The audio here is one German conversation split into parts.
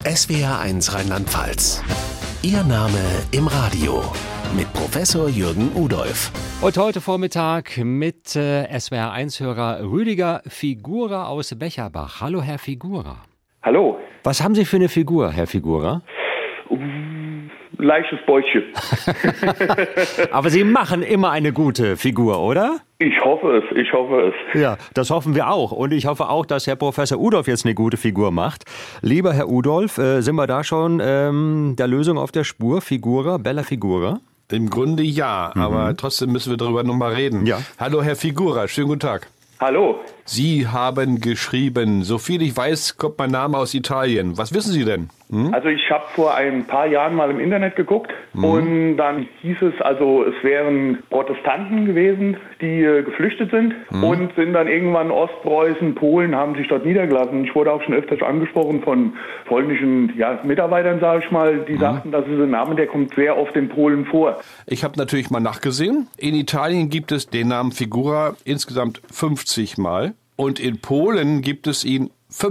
SWR1 Rheinland-Pfalz. Ihr Name im Radio mit Professor Jürgen Udolph. Und heute Vormittag mit SWR1-Hörer Rüdiger Figura aus Becherbach. Hallo, Herr Figura. Hallo. Was haben Sie für eine Figur, Herr Figura? Leichtes Beutchen. Aber Sie machen immer eine gute Figur, oder? Ich hoffe es. Ja, das hoffen wir auch. Und ich hoffe auch, dass Herr Professor Udolph jetzt eine gute Figur macht. Lieber Herr Udolph, sind wir da schon der Lösung auf der Spur? Figura, Bella Figura? Im Grunde ja, aber trotzdem müssen wir darüber nochmal reden. Ja. Hallo Herr Figura, schönen guten Tag. Hallo. Sie haben geschrieben, soviel ich weiß, kommt mein Name aus Italien. Was wissen Sie denn? Also ich habe vor ein paar Jahren mal im Internet geguckt und dann hieß es, also es wären Protestanten gewesen, die geflüchtet sind und sind dann irgendwann Ostpreußen, Polen, haben sich dort niedergelassen. Ich wurde auch schon öfters angesprochen von polnischen Mitarbeitern, sage ich mal, die sagten, das ist ein Name, der kommt sehr oft in Polen vor. Ich habe natürlich mal nachgesehen. In Italien gibt es den Namen Figura insgesamt 50 Mal und in Polen gibt es ihn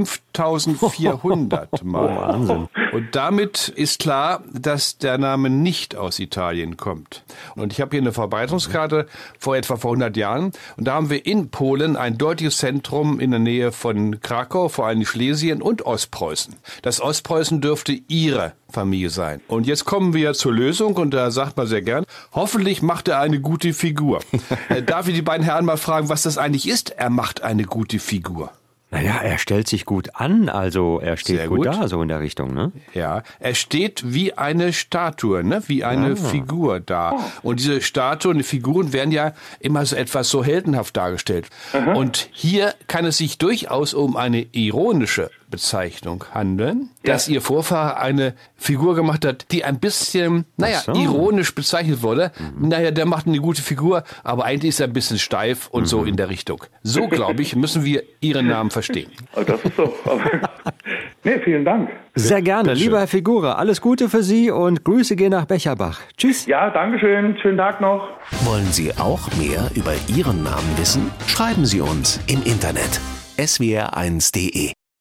5400 Mal. Wahnsinn. Und damit ist klar, dass der Name nicht aus Italien kommt. Und ich habe hier eine Verbreitungskarte vor etwa 100 Jahren. Und da haben wir in Polen ein deutliches Zentrum in der Nähe von Krakau, vor allem Schlesien und Ostpreußen. Das Ostpreußen dürfte Ihre Familie sein. Und jetzt kommen wir zur Lösung und da sagt man sehr gern, hoffentlich macht er eine gute Figur. Darf ich die beiden Herren mal fragen, was das eigentlich ist? Er macht eine gute Figur. Naja, er stellt sich gut an, also er steht Sehr gut gut da, so in der Richtung, ne? Ja, er steht wie eine Statue, ne? Wie eine Figur da. Und diese Statuen, die Figuren werden ja immer so etwas so heldenhaft dargestellt. Und hier kann es sich durchaus um eine ironische Bezeichnung handeln, dass Ihr Vorfahre eine Figur gemacht hat, die ein bisschen, ironisch bezeichnet wurde. Der macht eine gute Figur, aber eigentlich ist er ein bisschen steif und so in der Richtung. So, glaube ich, müssen wir Ihren Namen verstehen. Das ist so. Vielen Dank. Sehr gerne. Lieber Herr Figura, alles Gute für Sie und Grüße gehen nach Becherbach. Tschüss. Ja, dankeschön. Schönen Tag noch. Wollen Sie auch mehr über Ihren Namen wissen? Schreiben Sie uns im Internet swr1.de.